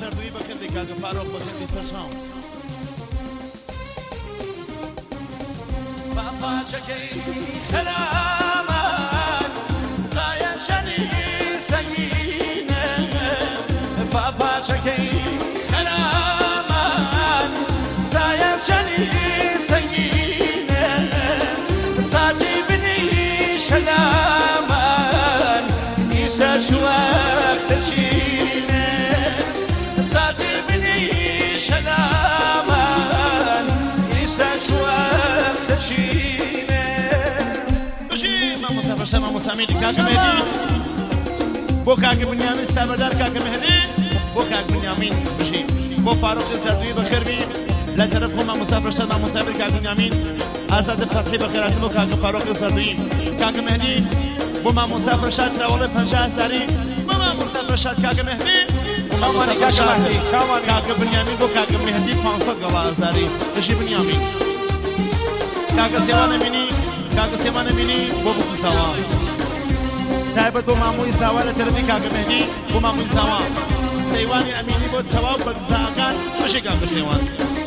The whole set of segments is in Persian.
سردوی بکردی کاغ فاروق بکردی سرشام بابا چکی خلامان سایه شنی سگینه بابا چکی خلامان سایه شنی سگینه ساتی بنی شلامان نیسا شو وقت چینه ساتی بنی شلامان نیسا شو وقت چینه بشی من مسافر شدم مسامیدی کاغ مهدی بو کاغ بنیامین سابردار کاغ مهدی بو کاغ بنیامین بشی بو فاروق سردوی بخیر بی لا طرف هم مسافر شدم مسافر کاغ بنیامین آزاد فتحی بخیرات بو کاغ فاروق سردوی کاغ مهدی بو ما مسافر شد تراول 50 ساری بو ما مسافر شد کاغ مهدی بو ما مسافر شد کاغ بنیامین بو کاغ مهدی 500 گلا ساری بشی بنیامین کاغ سیوان مینی کاغ سیوان مینی بو بو سوا تایبت بو ماموی سوا لا طرفی کاغ مهدی بو ماموی سوا سیوانی امینی بو سوا بگزاقان بشی کاغ سیوان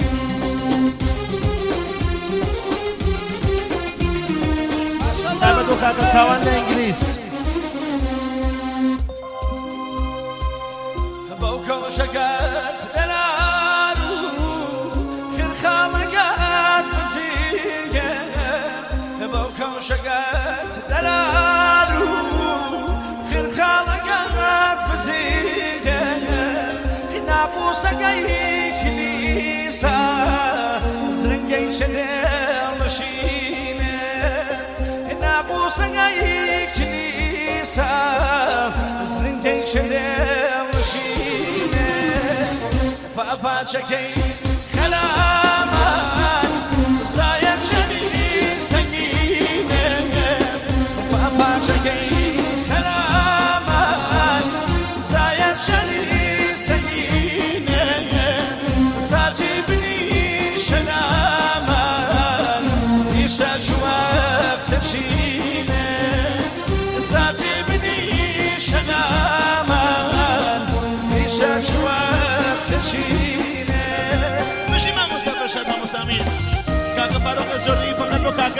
تایبت بو کاغ کاوان دا انگلیس بوكو شقات دلالو خير خالقات بزيقة بوكو شقات دلالو خير خالقات بزيقة نابو سقاي كنيسة زرنقي شدير لشينة نابو سقاي كنيسة زرنقي شدير بابا شكي خلامان زايد شني سنينة بابا شكي خلامان زايد شني سنينة ساتي بني شلامان نيشا شواف تشينة ساتي بني شلامان نيشا شواف تشينه بشی من مصطفی شدم مسامین کاغ فاروق زردی فقط بو کاغ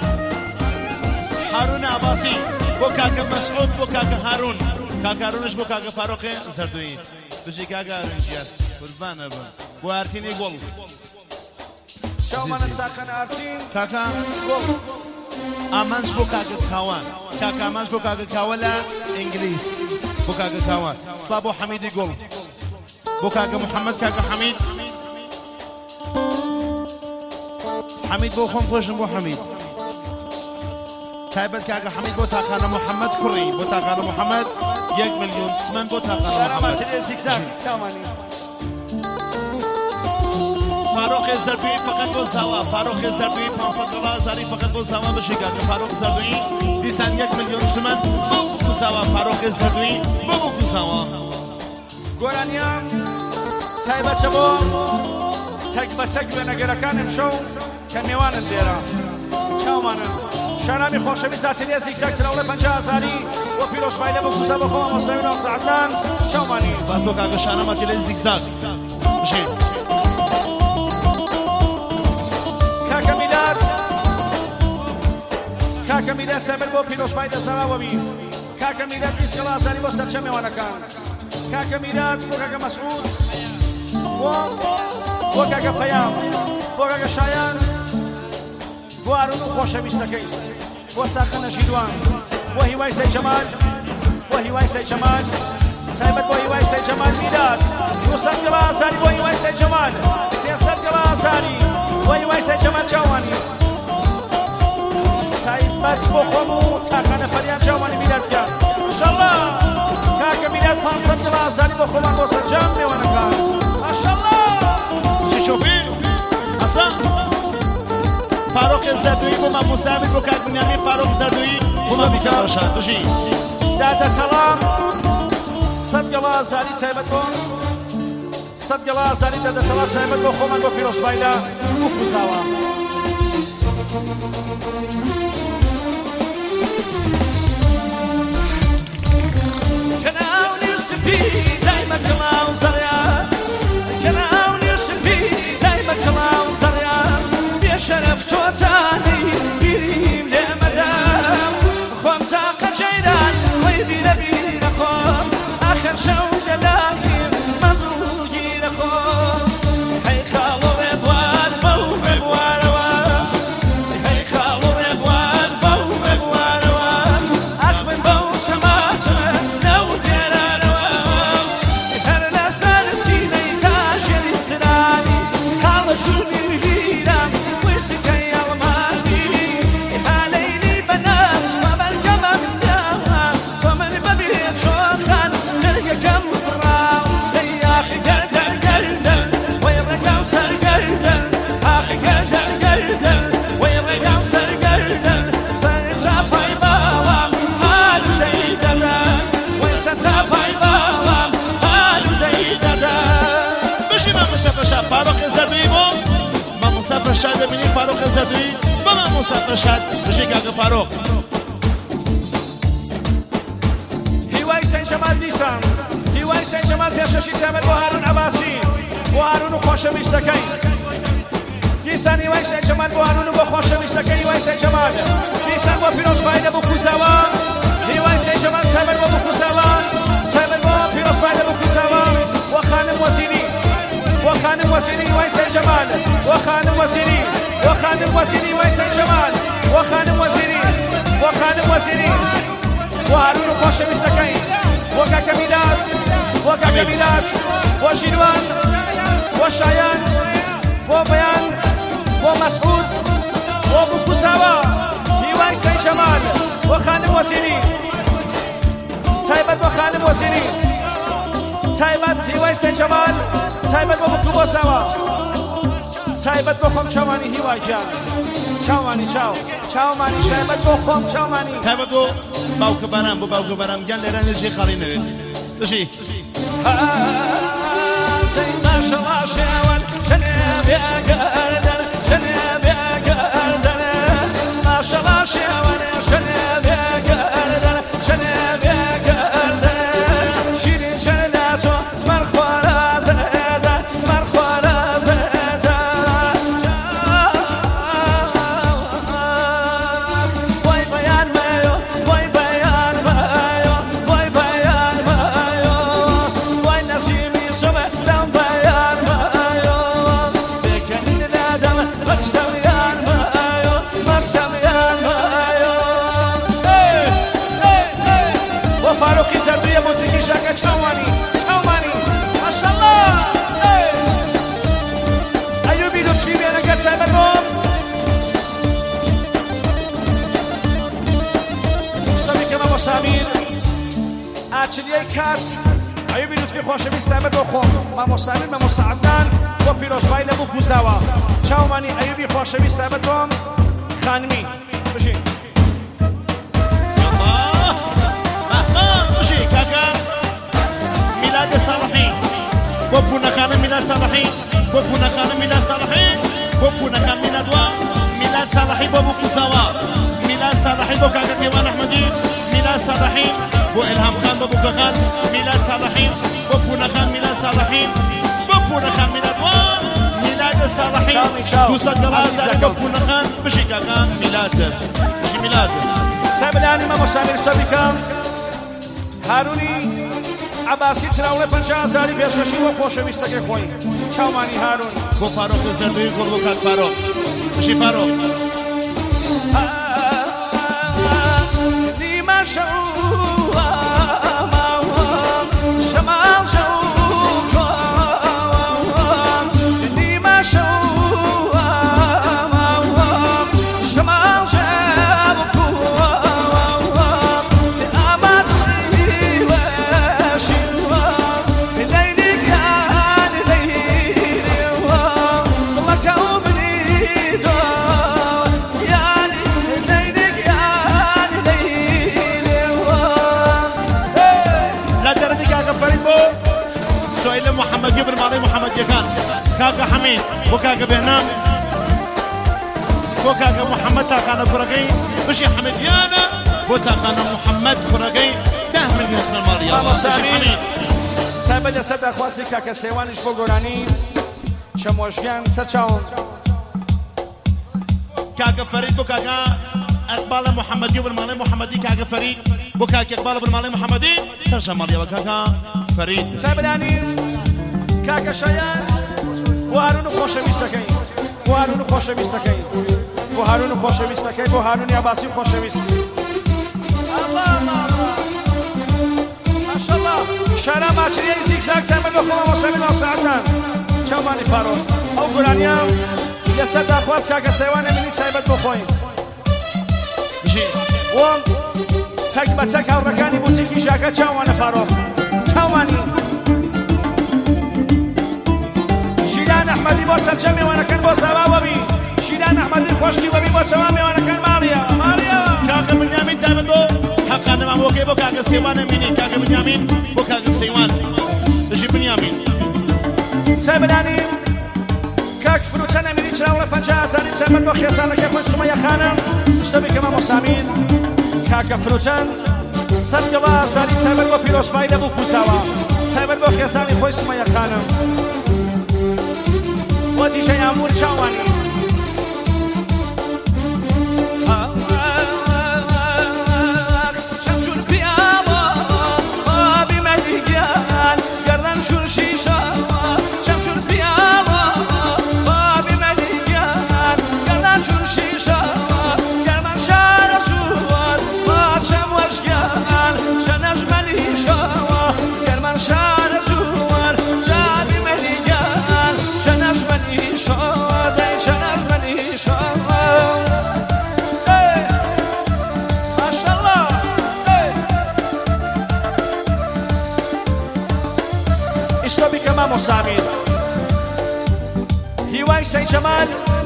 هارون عباسی بو کاغ مسعود بو کاغ هارون کاغ هارونش بو کاغ فاروق زردوی بشی کاغ هارون جیار قربان ابن بو ارتینی گل شو من ساخن ارتین کاغ گل امانش بو کاغ کاوان کاغ امانش بو کاغ کاولا انگلیس بو کاغ کاوان صابو حمیدی گل بو کاغ محمد کاغ حمید حمید بو خون خوشم بو حمید تایبت کاغ حمید بو تاقانه محمد کری بو تاقانه محمد 1 میلیون تسمن بو تاقانه محمد فاروق زردوی فقط بو زوا فاروق زردوی 500 دلار زاری فقط بو زوا بشی کاغ فاروق زردوی دیسان 1 میلیون تسمن بو زوا فاروق زردوی بو زوا گۆرانیان سای بەچە بۆ تەک بەچەک وێنەگەرەکانم شەو کە نێوانن لێرە چاومانن شانامی خۆشەویست ئاتیلێ زیگزاگ سراوڵێ 50,000 بۆ پیرۆسمایلە بۆ کوزە بەخۆ ئامۆستاوی ناو سەعەدان چاومانی سپاس بۆ کاکە شانام ئاتیلێ زیگزاگ بژین کاکە میلاد سەمر بۆ پیرۆسمایلە زەراوەبی کاکە میلاد 20,000 بۆ سەرچە میوانەکان کاکە میلاد بۆ کاکە مەسعود بۆ کاکە پەیام بۆ کاکە شایان بۆ هارون و خۆشەویستەکەی بۆ ساخە نەشیدوان بۆ هیوای سەی جەمال بۆ هیوای سەی جەمال تایبەت بۆ هیوای سەی جەمال میلاد 200,000 بۆ هیوای سەی جەمال 300,000 بۆ هیوای سەی جەمال چاوانی سایبەت بۆ خۆم و چاکانە فەریان چاوانی میلادگە ماشەڵڵا کاکە میلاد 500,000 بۆ خۆمان بۆ سەرجام نێوانەکان ماشەڵڵا چی شوفی؟ حەسەن فاروق زردوی بۆ مامۆ سامیر بۆ کاک بنیامین فاروق زردوی بۆ مامی سەفەرشاد بژین دادەچەڵام 100,000 تایبەت بۆ 100,000 دادەچەڵام تایبەت بۆ خۆمان بۆ پیرۆسمایلە بۆ کوزاوە كناوني وسبي دايما كلاو زريان سكي الماني هاليلي بناس ومن جمل داها ومن ببيت شوخان تلقى جمرة يا أخي قلدل قلدل ويبقى وصل قلدل أخي قلدل قلدل ويبقى وصل قلدل سنتافي بابا هالو ديدل ويستافي بابا هالو ديدل بشي ما مصطفى شاد فاروق زردوی بو ما مصطفى شاد ببینی فاروق زردوی با ما مصطفى شاد بشي کاکا فاروق هیوای سین جمال دیسان هیوای سین جمال پێشەشی تێمەت بۆ هارون عەباسی بۆ هارون و خۆشەویستەکەی دیسان هیوای سین جمال بۆ هارون و بۆ خۆشەویستەکەی هیوای سین جمال دیسان بۆ پیرۆزبای لە بووکوزەوە هیوای سین جمال سایبەت بۆ بووکوزەوە سایبەت بۆ پیرۆزبای لە بووکوزەوە بۆ خانم وەزیری بۆ خانم وەزیری هیوای سین جمال بۆ خانم وەزیری بۆ خانم وەزیری هیوای سین جمال بۆ خانم وەزیری بۆ خانم وەزیری بۆ هارون و خۆشەویستەکەی بۆ کاکە میلاد بۆ کاکە میلاد بۆ ژینوان بۆ شایان بۆ بەیان بۆ مەسعود بۆ بووکوزاوە هیوای سەی جەمال بۆ خانم وەزیری تایبەت بۆ خانم وەزیری تایبەت هیوای سەی جەمال تایبەت بۆ بووکوزاوە تایبەت بۆ خۆم چاوانی هیوای گیان چاوانی چاومانی تایبەت بۆ خۆم چاومانی تایبەت بۆ باوکە بەرام بۆ باوکە بەرام گیان لێرە نێژی خاڵی نەوێت بشی ماشەڵڵا شێوەن جەنێبێ گەردەن جەنێبێ گەردەن ماشەڵڵا شێوەن جەنێبێ گەردەن جەنێبێ گەردەن شیرین جەنە تۆ مەرخوارە زەدە مەرخوارە زەدە وای بەیان مەیۆ وای بەیان مەیۆ وای بەیان مەیۆ وای نەسیمی سۆمە لەم بەیان مەیۆ بێکەنین لادەم مەکسەویان مەیۆ مەکسەویان مەیۆ بۆ فاروقی زەردویە بۆ تریشەکە چاوانی ماشەڵڵا ئەیوبی لوتفی بێنەگەر سایبەت بۆم سەمیکەمە بۆ سامیر ئاچلیەی کات ئەیوبی لوتفی خۆشەویست سایبەت بۆ خۆم مامۆ سامیر مامۆ سەعەدنان بۆ پیرۆزبای لە بووکوزاوە چاومانی ئەیوبی خۆشەویست سایبەت بۆم خانمی بژین بشی کاکا میلاد صالحی بۆ پوونەکانە میلاد صالحی بۆ پوونەکانە میلاد صالحی بۆ پوونەکان میلاد وا میلاد صالحی بۆ بووکوزاوە میلاد صالحی بۆ کاکە کێوان ئەحمەدی میلاد صالحی بۆ ئیلهام خان بۆ بووکەکان میلاد صالحی بۆ پوونەکان میلاد صالحی بۆ پوونەکان میلاد وا میلاد صالحی دووسەد گەڵازداری بۆ پوونەکان بشی کاکا میلاد بشی میلاد سابلانی مامۆ سامیر سەبیکەم هارونی عەباسی چراوڵێ 50,000 پێشکەشی بۆ خۆشەویستەکەی خۆی چاومانی هارون بۆ فاروق زەردوی گۆڵ بۆ کاک فاروق بشی فاروق نیمە شەو شەماڵ شەو نیمە شەو شەماڵ سويل محمد جبر مالي محمد يكان كاكا حميد وكاكا بهنام وكاكا محمد تاكانا كرقي بشي حميد يانا وتاكانا محمد كرقي دهم اليوم المالية بشي حميد سابد يسد أخواسي كاكا سيوانش بوغوراني شموشيان سرچاون كاكا فريد وكاكا اقبال محمد جبر مالي محمدي كاكا فريد وكاكا اقبال بالمالي محمدي سرشا مالية وكاكا فريد سابداني كاكا شایان بۆ هارون و خۆشەویستەکەی بۆ هارون و خۆشەویستەکەی بۆ هارون و خۆشەویستەکەی بۆ هارونی عەباسی و خۆشەویست ماشەڵڵا شارە ماچریەی زیگزاگ زەمن بە خۆمە وەسەمی ناوسەعەدنان چاومانی فارۆ ئەو گورانیە لەسەر داخواست کاکە سەیوانە منی تایبەت بۆ خۆین بژی وەم تەک بەچەک هاوڕەکانی بوتیکی ژاکە چاوانە فارۆق چاوانی ژیران ئەحمەدی بۆ سەرجە میوانەکان بۆ زاوا وەبی ژیران ئەحمەدی خۆشکی وەبی بۆ چاوا میوانەکان ماڵیە کاکە بنیامین تایبەت بۆ حەقانەمان بۆکەی بۆ کاکە سێوانە مینی کاکە بنیامین بۆ کاکە سەیوان بژی بنیامین سایبلانی کاک فروتە نەمینی چراوە 50,000 تایبەت بۆ خێزانەکە خۆی سومەیە خانم شتەبی کەمە مۆسامین کاکە فروتەن 100,000 تایبەت بۆ پیرۆزبای لەبوو کوزاوە تایبەت بۆ خێزانی خۆی سومەیە خانم بۆ دیژە یامور چاوانی مۆسامین هیوای سەی جەمال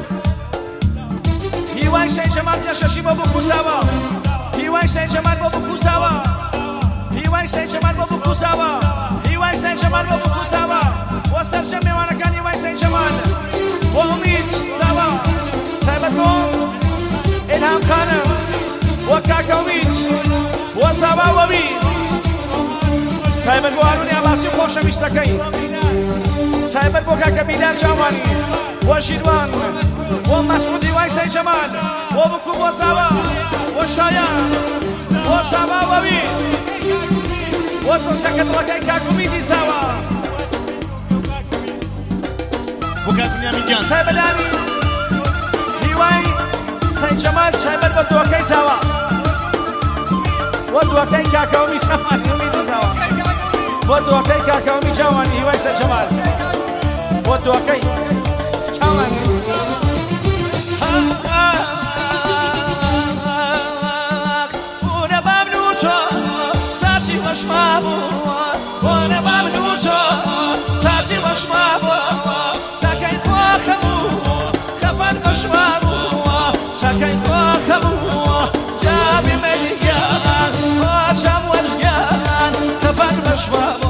هیوای سەی جەمال جەشەشی بۆ بکوزاوە هیوای سەی جەمال بۆ بکوزاوە هیوای سەی جەمال بۆ بکوزاوە هیوای سەی جەمال بۆ بکوزاوە بۆ سەرجەم میوانەکان هیوای سەی جەمال بۆ ئومید زاوە تایبەت بۆ ئیلهام خانم بۆ کاکە ئومید بۆ زاوا وەبی تایبەت بۆ هارون عەباسی خۆشەویستەکەی تایبەت بۆ کاکە بیلال چاوانی بۆ ژیروان بۆ مەسعود هیوای سەی جەمال بۆ بکو بۆ زاوا بۆ شایان بۆ زاوا وەبی بۆ چۆسەکە دڵەکەی کاک ئومیدی زاوا بۆ کاک بنیامین گیان تایبەتانی هیوای سەی جەمال تایبەت بۆ دووەکەی زاوا بۆ دووەکەی کاکە ئومید چاوانی ئومیدی زاوا بۆ دووەکەی کاکە ئومید چاوانی هیوای سەی جەمال بۆ دووەکەی چاوانی بوونە بابن و چۆ ساچی وەشما بووە بوونە بابن و چۆ ساچی وەشما بووە تاکەی خۆخە بوو خەفەن وەشما بووە تاکەی خۆخە بووە جابی مەلیگان خۆچەم وەشگان خەفەن وەشما